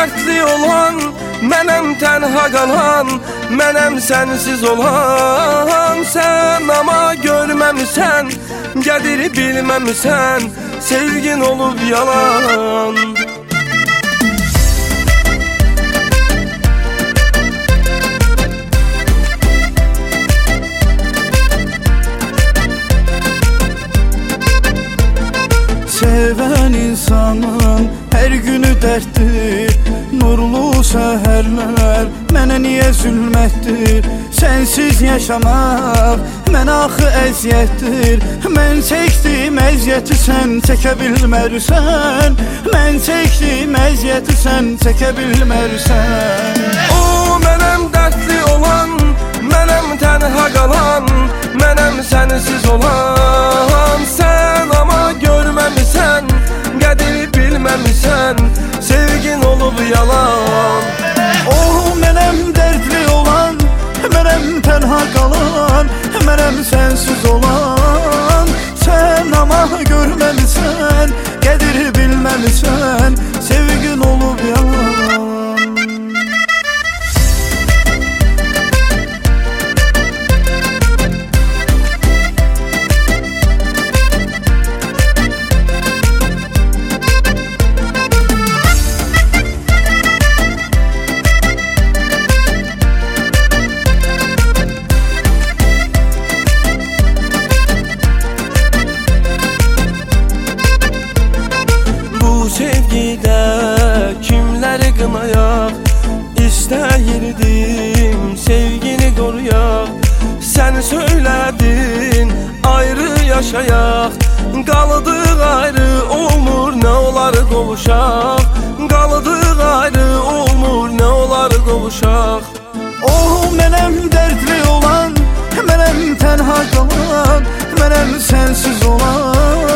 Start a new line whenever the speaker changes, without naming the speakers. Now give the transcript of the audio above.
dərdli olan, mənəm tənha qalan, mənəm sənsiz olan. Sən ama görməmisən, qədiri bilməmisən, sevgin olub yalan.
Seven insanın her günü derttir, nurlu səhərlər mənə niyə zülmətdir? Sensiz yaşamaq mənə axı əziyyətdir. Mən çəkdim əziyyəti sən çəkə bilmərsən, mən çəkdim əziyyəti sən çəkə bilmərsən.
O mənəm dərdli olan, mənəm tənha qalan, mənəm sənsiz olan. Sən ama görməmisən, qədiri bilməmisən, sevgin olub yalan.
O mənəm dərdli olan, mənəm tənha qalan, mənəm sənsiz olan. Sən ama görməmisən, qədiri bilməmisən, sevgin olub yalan.
Sevgidə kimləri qınayaq, İstəyirdim sevgini qoruyaq. Sən söylədin ayrı yaşayaq, qaldıq ayrı olmur nə olar qovuşaq. Qaldıq ayrı olmur nə olar qovuşaq.
O mənəm dərdli olan, mənəm tənha qalan, mənəm sənsiz olan.